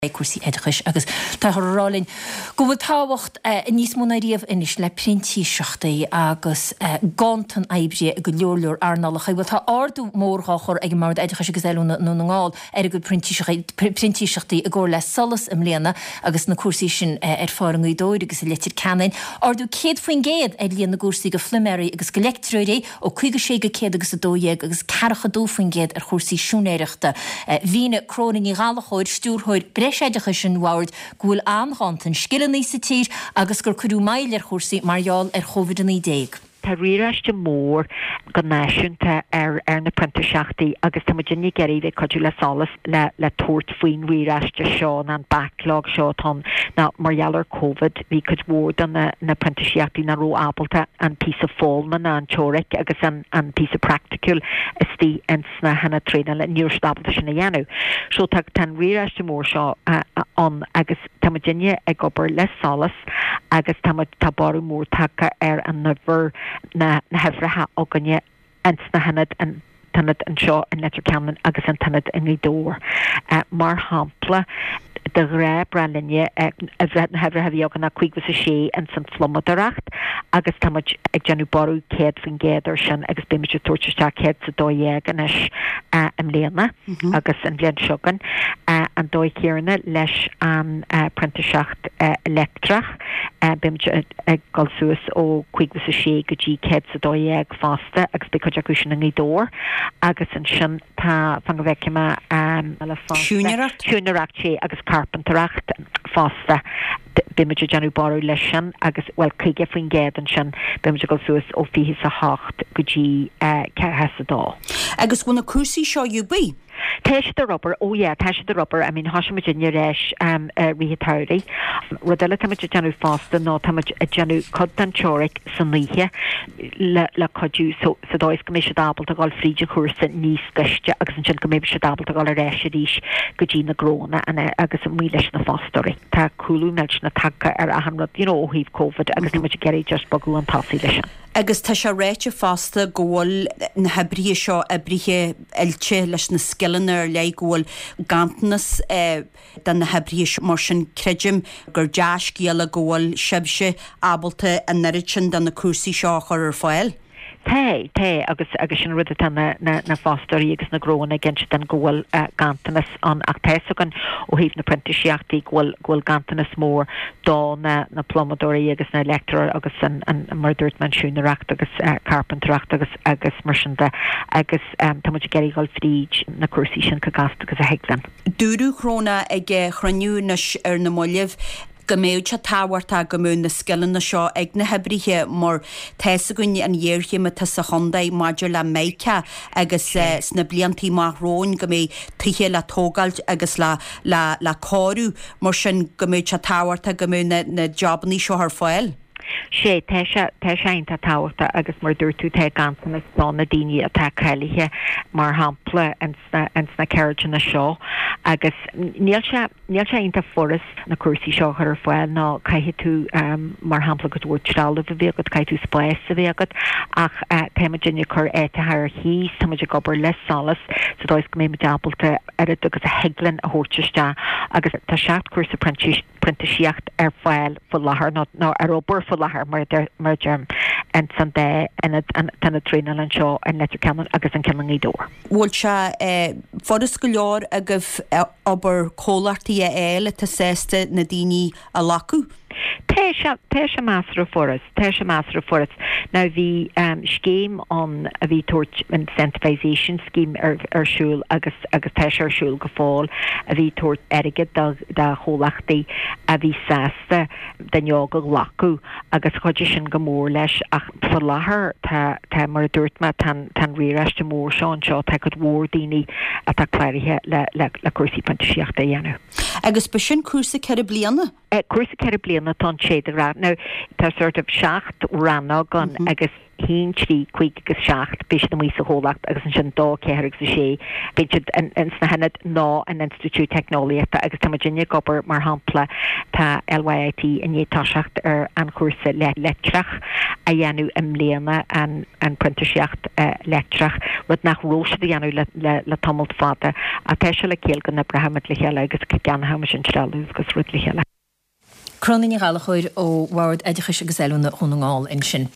cuasí edachis agus tá rálinn go bhfuil táhacht níos móna riamh inis le printí seachtaí agus gantan aibrí go leorlúr arnalach bhfuil tá ardú mórthachar ag mar edachis agus eúna nó ngáil go printí seachtaí a ggóir le solas im léana agus na cuasaí sin fáing í dóir agus letir canin ardú céad faoin géad ag líon na gúsaí go fliméirí agus go lectúirí ó chuige sé go céad agus a dóhéag agus cearacha dófaoin géad ar chósaí siúnéireachta hína cróning í gálachoir stúrthóir séidecha sin bhhaird gúil anhantan skillan ní sa tír agus gur chuú maiile ar chósaí marall ar COVID-19. Tá riráiste mór go náisiúnta ar na printe seachtaí agus tá Virginia Gerry bheith codú le solas le tuairt faoin riráiste seo an backlog seo tá na marall COVID bhí chud mór don na printe seachtaí na ró Appleta an písa fólman an teoric agus an písa practical istí insna hena tréna le níorstabbalta sin na dhéanú. So tá riráiste mór seo an agus tá Virginia ag obair le solas agus tá barú mór tacha ar an nabhar na hefratha áganne ansna hanad an tanad an seo an letter canon agus an tanad in í dór. Mar hampla de ré bralinne a bheit na hefra hefí ágan na cuiiggus a sé an san flommadaracht agus tamid ag genú barú céad fin géidir sin agus béimiid tuairteiste céad sa dóhéag anis am léana agus an bblion seogan an dóicéarna leis an printe seacht electrach béimiid ag galsúas ó cuiiggus a sé go dtí céad sa dóhéag fásta agus bé chuide acu sin in í dór agus an sin tá fan go bheicime siúnaracht sé agus carpenteracht fásta bimiid genú barú leis sin agus bhfuil chuige faoin géad an sin bimiid go suas ó fihi sa hácht go dtí ceirthe dá. Agus bhna cuasaí seo UB? Teis the rubber, teis the rubber. I mean, Hashem Virginia resh rihitardi. Rodella tamid janu fasta no tamid janu coddan chorik sanlihe la codu so dois commission double to gal frige course nís gustia agus an commission double to gal reshadish gujina grona and agus milish na fosteri. Ta kulu melch na taka ahamrod heave COVID agus tamid geri just bagu an tasilishan. Agus tá se réite fásta ggóil na hebrí seo a brithe eilte leis na skillan ar le ggóil gantanas den na hebrí mar sin creidim gur deas cíal a ggóil sebse ábalta a neritin den na cuasaí seo chur ar fáil. Té agus sin rud na fástarí agus na gróna ginse den ggóil gantanas an ach téisagan ó híomh na printe seachtaí ggóil gantanas mór dá na plomadóí agus na electrar agus an murdert man siúnaracht agus carpenteracht agus marsinda agus táid geirí gáil fríd na cuasaí sin go gasta agus a heaglan. Dúrú chróna ag chraniúnas ar na moileh go méid se táhairta go mún na skillan na seo ag na hebrithe mar tesagunni an dhéirthe ta sa Hondaid maidir le méice agus sna bliantí marróin go mé tuthe le tógailt agus le cóú mar sin go méid se táhairta go mún na jobbaní seo ar fáil. sé einta táhachtta agus mar dúirtú te gantanas dána daoine atá ceilige mar hampla ansna ceirtena seo agus níl sé einta foras na cuasaí seo ar fáil ná caithe tú mar hampla go dúirtrála a bhí agad caiith tú spléis a bhí agad ach téimeidine chur éitethe ar híos táidir gobar le salas so dóis go méid ábalta airad agus a heaglann a thuirteiste agus tá seacht cuasa printe síocht ar fáil fu láthair ná ar obair fu láthair mar germ an san dé tanna tréna an seo an letter canon agus an cean í dór. Bhfuil se foras go leor agus obair cólartaí éile tá sésta na daoine a lacu? Té se másra foras. Now the scheme on a bhí toirt incentivization scheme ar siúl agus té ar siúl go fáil a bhí toirt aige da chólachtaí a bhí sásta den go lacu agus chuide sin go mór leis ach fa láthair tá mar dúirtma tan riráiste mór seán seo tá go mór daoine a tá chláirithe le cuasaí printe seachta dhéanamh. Agus ba sin cuasa ceir bliana? cuasa ceir bliana tá séidir ra. Now tá sort of seacht ranna gan agus hín trí chuig agus seacht bis na mísa hólacht agus an sin dá ceirigh sa sé beidir an sna hennad ná an Institute Technoliaachta agus tá Virginia gobar mar hapla tá LYIT in étáiseacht ar an chusa letrach a dhéanú im léana an printerseacht letrach rud nach róise dhéanú le tamalt fada a te se le céal gan na brahamad le chéile agus go ganha sin tralú agus rud le chéile. Cronin i galchuir ó bhhard éideachis agus eilúna chunangáil in sin.